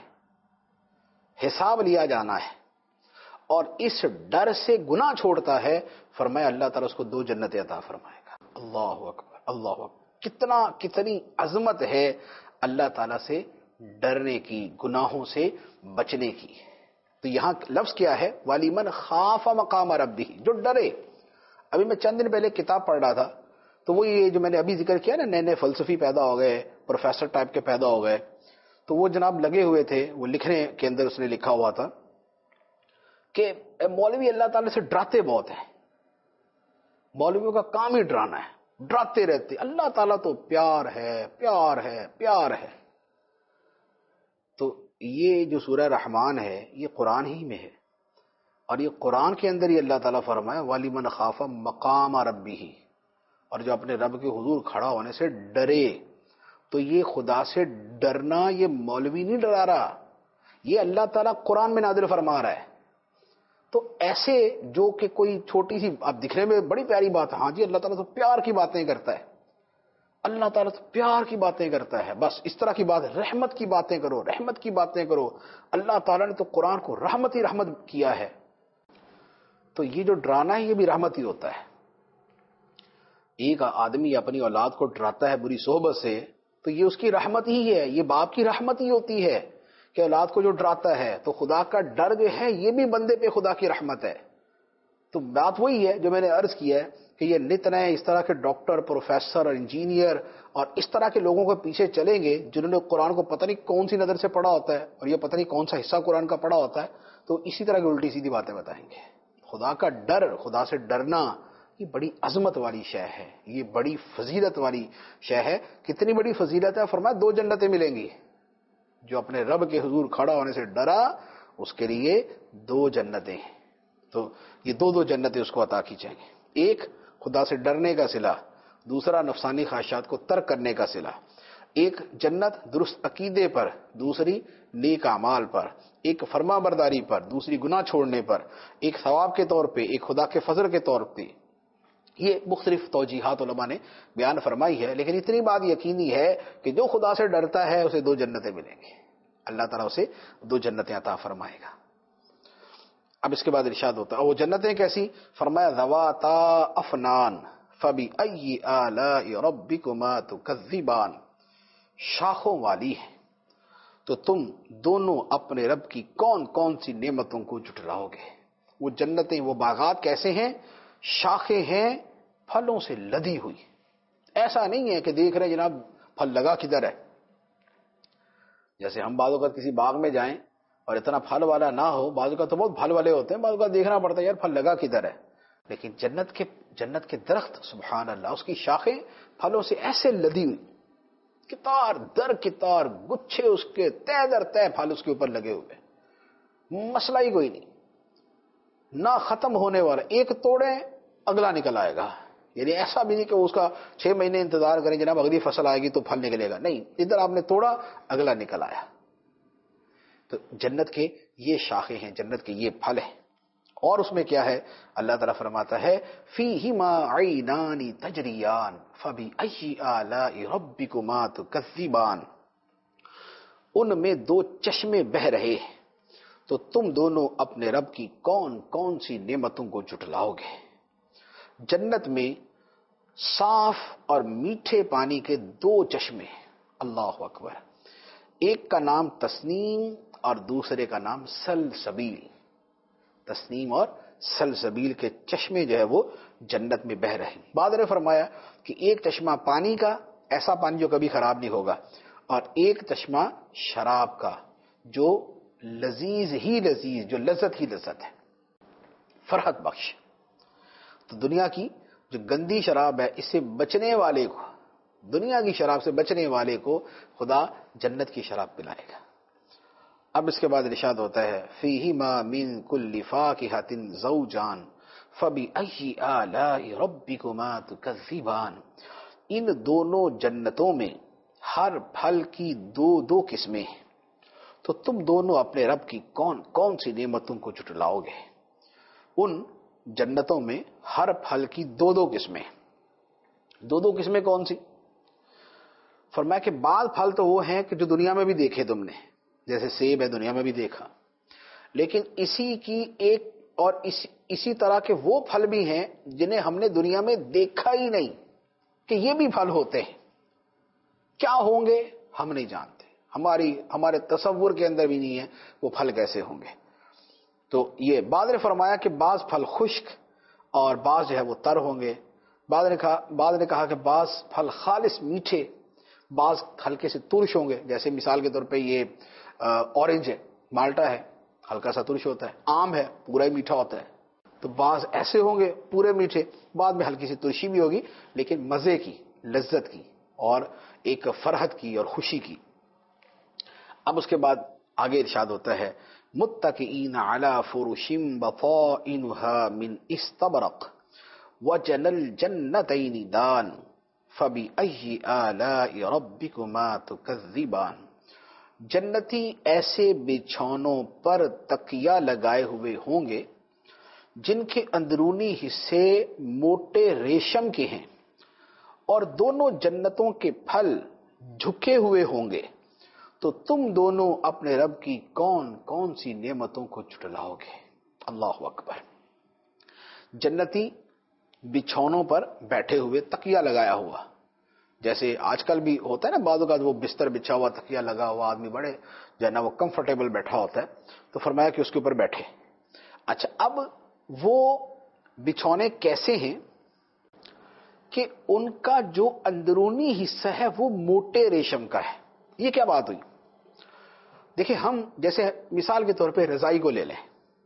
حساب لیا جانا ہے، اور اس ڈر سے گناہ چھوڑتا ہے، فرمایا اللہ تعالیٰ اس کو دو جنتیں عطا فرمائے گا۔ اللہ اکبر، اللہ اکبر، کتنی عظمت ہے اللہ تعالیٰ سے ڈرنے کی، گناہوں سے بچنے کی۔ تو تو یہاں لفظ کیا ہے؟ وَلِمَنْ خَافَ مَقَامَ رَبِّهِ، جو ڈرے. ابھی میں چند دن پہلے کتاب پڑھ رہا تھا، تو وہ یہ جو میں نے ابھی ذکر کیا نا، نئے نئے فلسفی پیدا ہو گئے، پروفیسر ٹائپ کے پیدا ہو گئے، تو وہ جناب لگے ہوئے تھے، وہ لکھنے کے اندر اس نے لکھا ہوا تھا کہ مولوی اللہ تعالی سے ڈراتے بہت ہیں، مولویوں کا کام ہی ڈرانا ہے، ڈراتے رہتے، اللہ تعالیٰ تو پیار ہے، پیار ہے، پیار ہے. تو یہ جو سورہ رحمان ہے یہ قرآن ہی میں ہے، اور یہ قرآن کے اندر ہی اللہ تعالیٰ فرمایا وَلِمَنْ خَافَ مَقَامَ رَبِّهِ، اور جو اپنے رب کے حضور کھڑا ہونے سے ڈرے. تو یہ خدا سے ڈرنا یہ مولوی نہیں ڈرا رہا، یہ اللہ تعالیٰ قرآن میں نازل فرما رہا ہے. تو ایسے جو کہ کوئی چھوٹی سی اب دکھنے میں بڑی پیاری بات ہے، ہاں جی اللہ تعالیٰ تو پیار کی باتیں کرتا ہے، اللہ تعالیٰ تو پیار کی باتیں کرتا ہے، بس اس طرح کی بات، رحمت کی باتیں کرو، رحمت کی باتیں کرو، اللہ تعالیٰ نے تو قرآن کو رحمت ہی رحمت کیا ہے. تو یہ جو ڈرانا ہے یہ بھی رحمت ہی ہوتا ہے. ایک آدمی اپنی اولاد کو ڈراتا ہے بری صحبت سے تو یہ اس کی رحمت ہی ہے، یہ باپ کی رحمت ہی ہوتی ہے کہ اولاد کو جو ڈراتا ہے. تو خدا کا ڈر جو ہے یہ بھی بندے پہ خدا کی رحمت ہے. تو بات وہی ہے جو میں نے عرض کیا ہے کہ یہ نت نئے اس طرح کے ڈاکٹر، پروفیسر اور انجینئر اور اس طرح کے لوگوں کے پیچھے چلیں گے جنہوں نے قرآن کو پتہ نہیں کون سی نظر سے پڑھا ہوتا ہے اور یہ پتہ نہیں کون سا حصہ قرآن کا پڑھا ہوتا ہے، تو اسی طرح کی الٹی سیدھی باتیں بتائیں گے. خدا کا ڈر، خدا سے ڈرنا یہ بڑی عظمت والی شے ہے، یہ بڑی فضیلت والی شے ہے. کتنی بڑی فضیلت ہے؟ فرمایا 2 جنتیں ملیں گی. جو اپنے رب کے حضور کھڑا ہونے سے ڈرا اس کے لیے 2 جنتیں. تو یہ 2 جنتیں اس کو عطا کی جائیں گی. ایک خدا سے ڈرنے کا صلہ، دوسرا نفسانی خواہشات کو ترک کرنے کا صلہ. ایک جنت درست عقیدے پر، دوسری نیک اعمال پر. ایک فرما برداری پر، دوسری گناہ چھوڑنے پر. ایک ثواب کے طور پہ، ایک خدا کے فضل کے طور پہ. یہ مختلف توجیحات علماء نے بیان فرمائی ہے، لیکن اتنی بات یقینی ہے کہ جو خدا سے ڈرتا ہے اسے 2 جنتیں ملیں گی، اللہ تعالیٰ اسے 2 جنتیں عطا فرمائے گا. اب اس کے بعد ارشاد ہوتا ہے وہ جنتیں کیسی؟ فرمایا ذواتا افنان فبأي آلاء ربكما تكذبان، شاخوں والی ہیں تو تم دونوں اپنے رب کی کون کون سی نعمتوں کو جھٹلاؤ گے. وہ جنتیں، وہ باغات کیسے ہیں؟ شاخیں ہیں پھلوں سے لدی ہوئی. ایسا نہیں ہے کہ دیکھ رہے جناب پھل لگا کدھر ہے. جیسے ہم بعض اوقات کسی باغ میں جائیں اور اتنا پھل والا نہ ہو، بعض اوقات تو بہت پھل والے ہوتے ہیں، بعض اوقات دیکھنا پڑتا ہے یار پھل لگا کدھر ہے. لیکن جنت کے درخت سبحان اللہ، اس کی شاخیں پھلوں سے ایسے لدی ہوئی، کتار در کتار، گچھے اس کے تہ در تہ پھل اس کے اوپر لگے ہوئے، مسئلہ ہی کوئی نہیں، نہ ختم ہونے والا. ایک توڑے اگلا نکل آئے گا. یعنی ایسا بھی نہیں کہ اس کا 6 مہینے انتظار کریں جناب اگلی فصل آئے گی تو پھل نکلے گا، نہیں، ادھر آپ نے توڑا اگلا نکل آیا. تو جنت کے یہ شاخیں ہیں، جنت کے یہ پھل ہیں. اور اس میں کیا ہے؟ اللہ تعالیٰ فرماتا ہے فیہما عینان تجریان فبأی آلاء ربکما تکذبان، ان میں 2 چشمے بہ رہے ہیں تو تم دونوں اپنے رب کی کون کون سی نعمتوں کو جھٹلاؤ گے. جنت میں صاف اور میٹھے پانی کے 2 چشمے، اللہ اکبر. ایک کا نام تسنیم اور دوسرے کا نام سلسبیل. تسنیم اور سلسبیل کے چشمے جو ہے وہ جنت میں بہ رہے ہیں. بعد نے فرمایا کہ ایک چشمہ پانی کا، ایسا پانی جو کبھی خراب نہیں ہوگا، اور ایک چشمہ شراب کا جو لذیذ ہی لذیذ، جو لذت ہی لذت ہے، فرحت بخش. تو دنیا کی جو گندی شراب ہے اس سے بچنے والے کو، دنیا کی شراب سے بچنے والے کو خدا جنت کی شراب پلائے گا. اب اس کے بعد ارشاد ہوتا ہے فیہما من کل فاکہۃ زوجان فبأی آلاء ربکما تکذبان، ان دونوں جنتوں میں ہر پھل کی 2 قسمیں ہیں تو تم دونوں اپنے رب کی کون کون سی نعمتوں کو جھٹلاؤ گے. ان جنتوں میں ہر پھل کی 2 قسمیں. 2 قسمیں کون سی؟ فرمایا کہ بعض پھل تو وہ ہیں کہ جو دنیا میں بھی دیکھے تم نے، جیسے سیب ہے دنیا میں بھی دیکھا، لیکن اسی کی ایک اور اسی طرح کے وہ پھل بھی ہیں جنہیں ہم نے دنیا میں دیکھا ہی نہیں کہ یہ بھی پھل ہوتے ہیں. کیا ہوں گے ہم نہیں جانتے، ہمارے تصور کے اندر بھی نہیں ہے وہ پھل کیسے ہوں گے. تو یہ بعض نے فرمایا کہ بعض پھل خشک اور بعض جو ہے وہ تر ہوں گے، بعض نے کہا کہ بعض پھل خالص میٹھے، بعض ہلکے سے ترش ہوں گے، جیسے مثال کے طور پہ یہ اورنج ہے، مالٹا ہے، ہلکا سا ترش ہوتا ہے، آم ہے پورا ہی میٹھا ہوتا ہے، تو بعض ایسے ہوں گے پورے میٹھے، بعد میں ہلکی سی ترشی بھی ہوگی لیکن مزے کی، لذت کی اور ایک فرحت کی اور خوشی کی۔ اب اس کے بعد آگے ارشاد ہوتا ہے متکئین علی فرش بطائنها من استبرق وجنى الجنتین دان فبأي آلاء ربكما تكذبان۔ جنتی ایسے بچھونوں پر تکیہ لگائے ہوئے ہوں گے جن کے اندرونی حصے موٹے ریشم کے ہیں، اور دونوں جنتوں کے پھل جھکے ہوئے ہوں گے، تو تم دونوں اپنے رب کی کون کون سی نعمتوں کو جھٹلاؤ گے۔ اللہ اکبر۔ جنتی بچھونوں پر بیٹھے ہوئے، تکیہ لگایا ہوا، جیسے آج کل بھی ہوتا ہے نا، بعض اوقات وہ بستر بچھا ہوا، تکیہ لگا ہوا، آدمی بڑے جو ہے نا وہ کمفرٹیبل بیٹھا ہوتا ہے، تو فرمایا کہ اس کے اوپر بیٹھے۔ اچھا، اب وہ بچھونے کیسے ہیں کہ ان کا جو اندرونی حصہ ہے وہ موٹے ریشم کا ہے۔ یہ کیا بات ہوئی؟ دیکھیں، ہم جیسے مثال کے طور پہ رضائی کو لے لیں،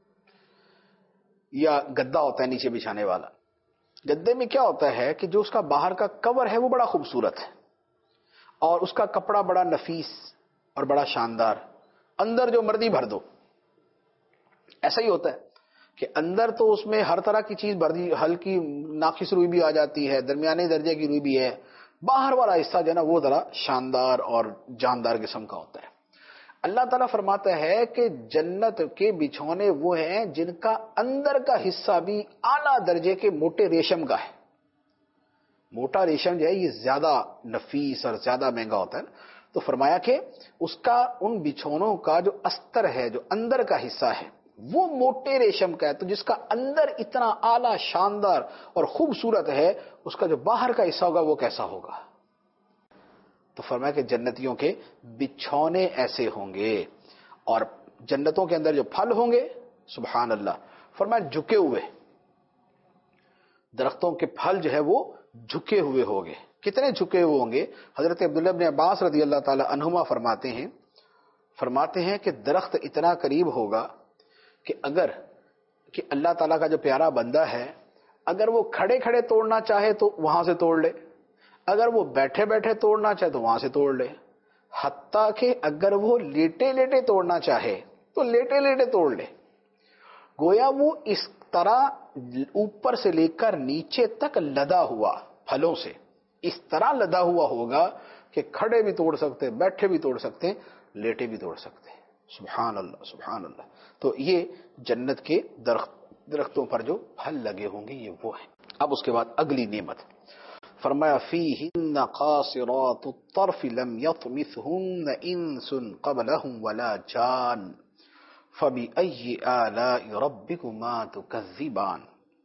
یا گدا ہوتا ہے نیچے بچھانے والا، گدے میں کیا ہوتا ہے کہ جو اس کا باہر کا کور ہے وہ بڑا خوبصورت ہے، اور اس کا کپڑا بڑا نفیس اور بڑا شاندار، اندر جو مرضی بھر دو۔ ایسا ہی ہوتا ہے کہ اندر تو اس میں ہر طرح کی چیز بھر دی، ہلکی ناقص روئی بھی آ جاتی ہے، درمیانے درجے کی روئی بھی ہے، باہر والا حصہ جو ہے نا وہ ذرا شاندار اور جاندار قسم کا ہوتا ہے۔ اللہ تعالیٰ فرماتا ہے کہ جنت کے بچھونے وہ ہیں جن کا اندر کا حصہ بھی اعلیٰ درجے کے موٹے ریشم کا ہے۔ موٹا ریشم جو ہے یہ زیادہ نفیس اور زیادہ مہنگا ہوتا ہے، تو فرمایا کہ اس کا ان بچھونوں کا جو استر ہے، جو اندر کا حصہ ہے وہ موٹے ریشم کا ہے، تو جس کا اندر اتنا اعلیٰ شاندار اور خوبصورت ہے، اس کا جو باہر کا حصہ ہوگا وہ کیسا ہوگا؟ تو فرمایا کہ جنتیوں کے بچھونے ایسے ہوں گے، اور جنتوں کے اندر جو پھل ہوں گے، سبحان اللہ، فرمایا جھکے ہوئے، درختوں کے پھل جو ہے وہ جھکے ہوئے ہوں گے۔ کتنے جھکے ہوئے ہوں گے؟ حضرت عبداللہ بن عباس رضی اللہ تعالی عنہما فرماتے ہیں کہ درخت اتنا قریب ہوگا کہ اگر کہ اللہ تعالیٰ کا جو پیارا بندہ ہے، اگر وہ کھڑے کھڑے توڑنا چاہے تو وہاں سے توڑ لے، اگر وہ بیٹھے بیٹھے توڑنا چاہے تو وہاں سے توڑ لے، حتیٰ کہ اگر وہ لیٹے لیٹے توڑنا چاہے تو لیٹے لیٹے توڑ لے۔ گویا وہ اس طرح اوپر سے لے کر نیچے تک لدا ہوا، پھلوں سے اس طرح لدا ہوا ہوگا کہ کھڑے بھی توڑ سکتے، بیٹھے بھی توڑ سکتے، لیٹے بھی توڑ سکتے۔ سبحان اللہ، سبحان اللہ۔ تو یہ جنت کے درختوں پر جو پھل لگے ہوں گے یہ وہ ہیں۔ اب اس کے بعد اگلی نعمت فرمایا فیہن قاصرات الطرف لم یطمثہن انس قبلہم ولا جان فبأی آلاء ربکما تکذبان۔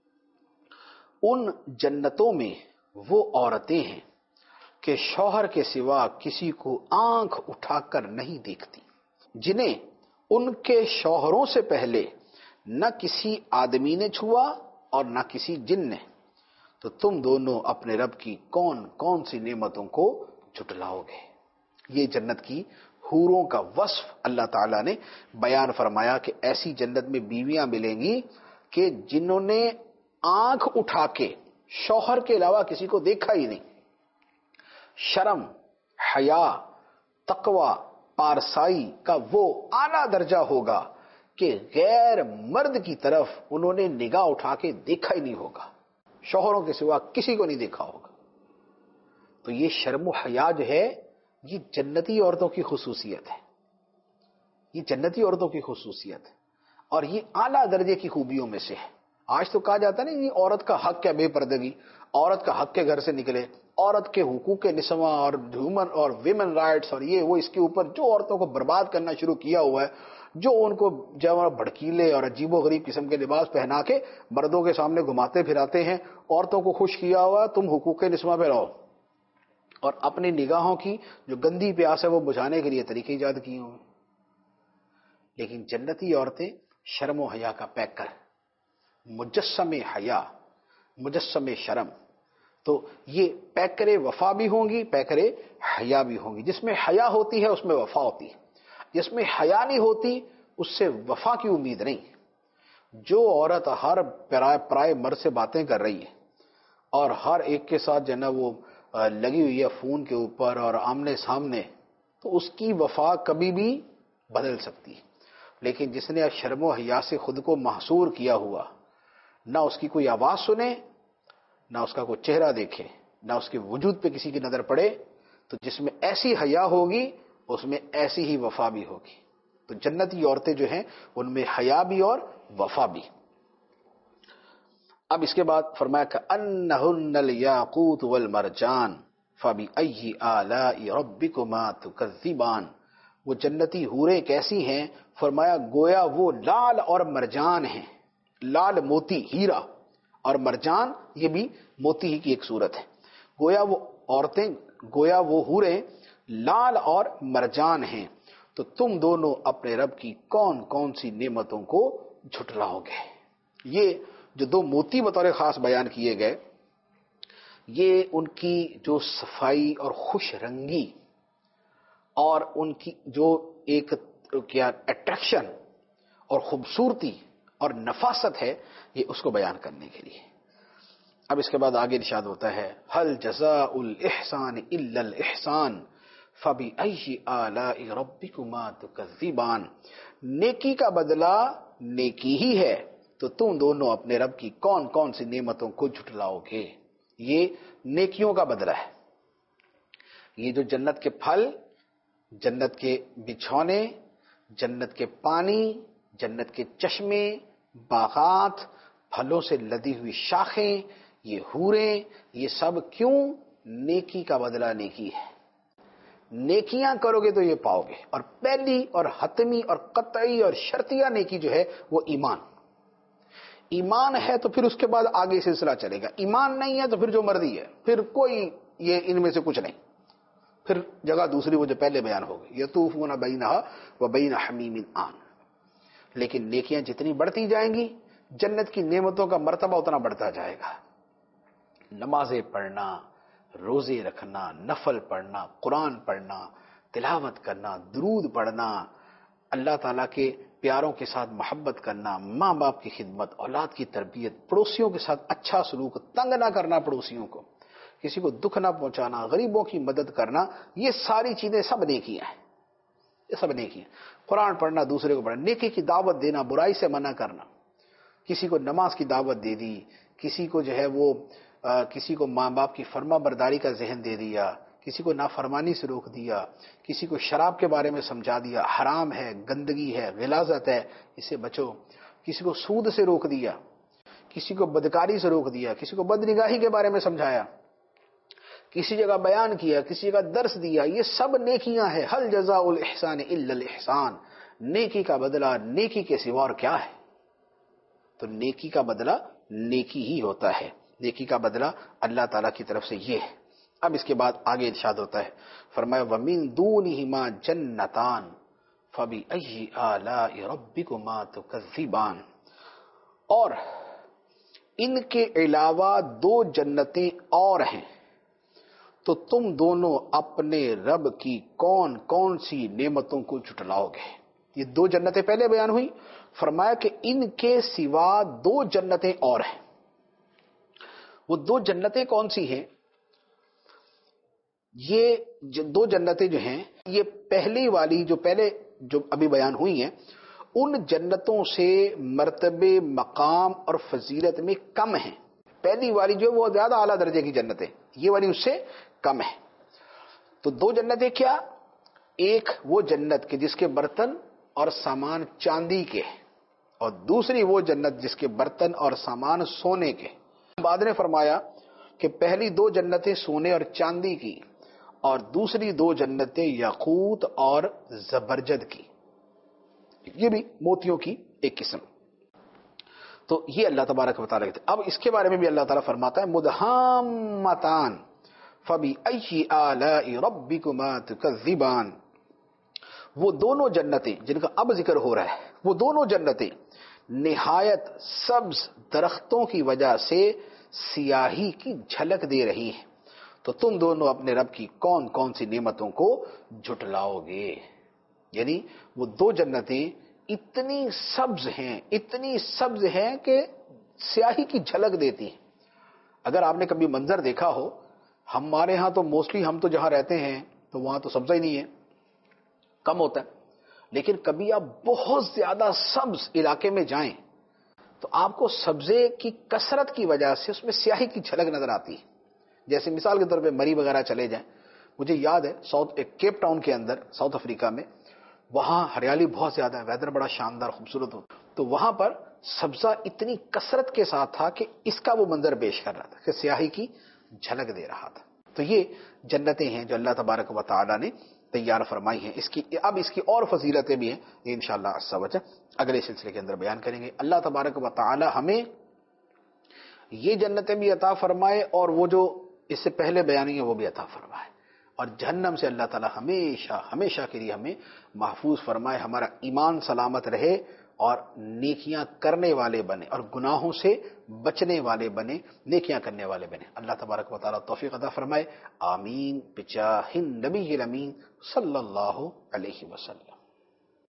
ان جنتوں میں وہ عورتیں ہیں کہ شوہر کے سوا کسی کو آنکھ اٹھا کر نہیں دیکھتی، جنہیں ان کے شوہروں سے پہلے نہ کسی آدمی نے چھوا اور نہ کسی جن نے، تو تم دونوں اپنے رب کی کون کون سی نعمتوں کو جھٹلاؤ گے۔ یہ جنت کی حوروں کا وصف اللہ تعالیٰ نے بیان فرمایا کہ ایسی جنت میں بیویاں ملیں گی کہ جنہوں نے آنکھ اٹھا کے شوہر کے علاوہ کسی کو دیکھا ہی نہیں۔ شرم، حیا، تقوی، پارسائی کا وہ اعلیٰ درجہ ہوگا کہ غیر مرد کی طرف انہوں نے نگاہ اٹھا کے دیکھا ہی نہیں ہوگا، شوہروں کے سوا کسی کو نہیں دیکھا ہوگا۔ تو یہ شرم و حیا جو ہے یہ جنتی عورتوں کی خصوصیت ہے، یہ جنتی عورتوں کی خصوصیت ہے، اور یہ اعلیٰ درجے کی خوبیوں میں سے ہے۔ آج تو کہا جاتا ہے نا یہ عورت کا حق ہے بے پردگی، عورت کا حق کے گھر سے نکلے، عورت کے حقوق نسواں اور ہیومن اور ویمن رائٹس اور یہ وہ، اس کے اوپر جو عورتوں کو برباد کرنا شروع کیا ہوا ہے، جو ان کو جو بھڑکیلے اور عجیب و غریب قسم کے لباس پہنا کے مردوں کے سامنے گھماتے پھراتے ہیں، عورتوں کو خوش کیا ہوا تم حقوق نسواں پہ رہو، اور اپنی نگاہوں کی جو گندی پیاس ہے وہ بجھانے کے لیے طریقے ایجاد کیے ہوئے۔ لیکن جنتی عورتیں شرم و حیا کا پیکر، مجسم حیا، مجسم شرم. تو یہ پیکر وفا بھی ہوں گی، پیکر حیا بھی ہوں گی. جس میں حیا ہوتی ہے اس میں وفا ہوتی ہے، جس میں حیا نہیں ہوتی اس سے وفا کی امید نہیں. جو عورت ہر پرائے مرد سے باتیں کر رہی ہے اور ہر ایک کے ساتھ جو ہے نا وہ لگی ہوئی ہے فون کے اوپر اور آمنے سامنے، تو اس کی وفا کبھی بھی بدل سکتی ہے. لیکن جس نے شرم و حیا سے خود کو محصور کیا ہوا، نہ اس کی کوئی آواز سنے، نہ اس کا کوئی چہرہ دیکھے، نہ اس کے وجود پہ کسی کی نظر پڑے، تو جس میں ایسی حیا ہوگی اس میں ایسی ہی وفا بھی ہوگی. تو جنتی عورتیں جو ہیں ان میں حیا بھی اور وفا بھی. اب اس کے بعد فرمایا کہ انہن الیاقوت والمرجان فبأی آلاء ربکما تکذبان. وہ جنتی حوریں کیسی ہیں؟ فرمایا گویا وہ لال اور مرجان ہیں. لال موتی ہیرا اور مرجان یہ بھی موتی ہی کی ایک صورت ہے. گویا وہ عورتیں، گویا وہ حوریں لال اور مرجان ہیں. تو تم دونوں اپنے رب کی کون کون سی نعمتوں کو جھٹلاؤ گے. یہ جو دو موتی بطور خاص بیان کیے گئے، یہ ان کی جو صفائی اور خوش رنگی اور ان کی جو ایک کیا اٹریکشن اور خوبصورتی اور نفاست ہے، یہ اس کو بیان کرنے کے لیے. اب اس کے بعد آگے ارشاد ہوتا ہے هل جزاء الاحسان الا الاحسان فبأي آلاء ربكما تكذبان. نیکی کا بدلہ نیکی ہی ہے، تو تم دونوں اپنے رب کی کون کون سی نعمتوں کو جھٹلاؤ گے. یہ نیکیوں کا بدلہ ہے. یہ جو جنت کے پھل، جنت کے بچھونے، جنت کے پانی، جنت کے چشمے، باغات، پھلوں سے لدی ہوئی شاخیں، یہ حوریں، یہ سب کیوں؟ نیکی کا بدلہ نیکی ہے. نیکیاں کرو گے تو یہ پاؤ گے. اور پہلی اور حتمی اور قطعی اور شرطیہ نیکی جو ہے وہ ایمان. ایمان ہے تو پھر اس کے بعد آگے سلسلہ چلے گا. ایمان نہیں ہے تو پھر جو مرضی ہے، پھر کوئی یہ ان میں سے کچھ نہیں. پھر جگہ دوسری وہ جو پہلے بیان ہو گئی، یطوفون بینہا و بین حمیم آن. لیکن نیکیاں جتنی بڑھتی جائیں گی، جنت کی نعمتوں کا مرتبہ اتنا بڑھتا جائے گا. نمازیں پڑھنا، روزے رکھنا، نفل پڑھنا، قرآن پڑھنا، تلاوت کرنا، درود پڑھنا، اللہ تعالیٰ کے پیاروں کے ساتھ محبت کرنا، ماں باپ کی خدمت، اولاد کی تربیت، پڑوسیوں کے ساتھ اچھا سلوک، تنگ نہ کرنا پڑوسیوں کو، کسی کو دکھ نہ پہنچانا، غریبوں کی مدد کرنا، یہ ساری چیزیں سب نیکیاں ہیں. یہ سب نیکیاں. قرآن پڑھنا، دوسرے کو پڑھنا، نیکی کی دعوت دینا، برائی سے منع کرنا. کسی کو نماز کی دعوت دے دی، کسی کو جو ہے وہ کسی کو ماں باپ کی فرما برداری کا ذہن دے دیا، کسی کو نافرمانی سے روک دیا، کسی کو شراب کے بارے میں سمجھا دیا، حرام ہے، گندگی ہے، غلاظت ہے، اس سے بچو. کسی کو سود سے روک دیا، کسی کو بدکاری سے روک دیا، کسی کو بدنگاہی کے بارے میں سمجھایا، کسی جگہ بیان کیا، کسی جگہ درس دیا. یہ سب نیکیاں ہیں. هل جزاء الاحسان الا الاحسان. نیکی کا بدلہ نیکی کے سوا اور کیا ہے؟ تو نیکی کا بدلہ نیکی ہی ہوتا ہے. نیکی کا بدلہ اللہ تعالیٰ کی طرف سے یہ ہے. اب اس کے بعد آگے ارشاد ہوتا ہے، فرمایا وَمِن دُونِهِمَا جَنَّتَانِ فَبِأَيِّ آلَاءِ رَبِّكُمَا تُكَذِّبَانِ. اور ان کے علاوہ دو جنتیں اور ہیں، تو تم دونوں اپنے رب کی کون کون سی نعمتوں کو جھٹلاؤ گے. یہ دو جنتیں پہلے بیان ہوئی، فرمایا کہ ان کے سوا دو جنتیں اور ہیں. وہ دو جنتیں کون سی ہیں؟ یہ دو جنتیں جو ہیں، یہ پہلی والی جو پہلے جو ابھی بیان ہوئی ہیں، ان جنتوں سے مرتبے، مقام اور فضیلت میں کم ہیں. پہلی والی جو ہے وہ زیادہ اعلیٰ درجے کی جنتیں، یہ والی اس سے کم ہے. تو دو جنتیں کیا؟ ایک وہ جنت کے جس کے برتن اور سامان چاندی کے، اور دوسری وہ جنت جس کے برتن اور سامان سونے کے. بعد نے فرمایا کہ پہلی دو جنتیں سونے اور چاندی کی، اور دوسری دو جنتیں یاقوت اور زبرجد کی. یہ بھی موتیوں کی ایک قسم. تو یہ اللہ تبارک و تعالیٰ کہتے ہیں. اب اس کے بارے میں بھی اللہ تعالیٰ فرماتا ہے مدہامتان فبأي آلاء ربكما تكذبان. وہ دونوں جنتیں جن کا اب ذکر ہو رہا ہے، وہ دونوں جنتیں نہایت سبز درختوں کی وجہ سے سیاہی کی جھلک دے رہی ہیں، تو تم دونوں اپنے رب کی کون کون سی نعمتوں کو جھٹلاؤ گے؟ یعنی وہ دو جنتیں اتنی سبز ہیں کہ سیاہی کی جھلک دیتی ہیں۔ اگر آپ نے کبھی منظر دیکھا ہو، ہمارے ہاں تو موسٹلی ہم تو جہاں رہتے ہیں تو وہاں تو سبزہ ہی نہیں ہے، کم ہوتا ہے، لیکن کبھی آپ بہت زیادہ سبز علاقے میں جائیں تو آپ کو سبزے کی کثرت کی وجہ سے اس میں سیاہی کی جھلک نظر آتی ہے۔ جیسے مثال کے طور پہ مری وغیرہ چلے جائیں، مجھے یاد ہے کیپ ٹاؤن کے اندر ساؤتھ افریقہ میں، وہاں ہریالی بہت زیادہ ہے، ویدر بڑا شاندار خوبصورت ہو، تو وہاں پر سبزہ اتنی کثرت کے ساتھ تھا کہ اس کا وہ منظر پیش کر رہا تھا کہ سیاہی کی جھلک دے رہا تھا۔ تو یہ جنتیں ہیں جو اللہ تبارک و تعالی نے تیار فرمائی ہیں۔ اب اس کی اور فضیلتیں بھی ہیں، یہ انشاءاللہ عز و جل اگلے سلسلے کے اندر بیان کریں گے۔ اللہ تبارک و تعالی ہمیں یہ جنتیں بھی عطا فرمائے اور وہ جو اس سے پہلے بیانی ہے وہ بھی عطا فرمائے، اور جہنم سے اللہ تعالی ہمیشہ کے لیے ہمیں محفوظ فرمائے، ہمارا ایمان سلامت رہے اور نیکیاں کرنے والے بنے اور گناہوں سے بچنے والے بنے، نیکیاں کرنے والے بنے۔ اللہ تبارک و تعالی توفیق عطا فرمائے، آمین بجاہ النبی الامین صلی اللہ علیہ وسلم۔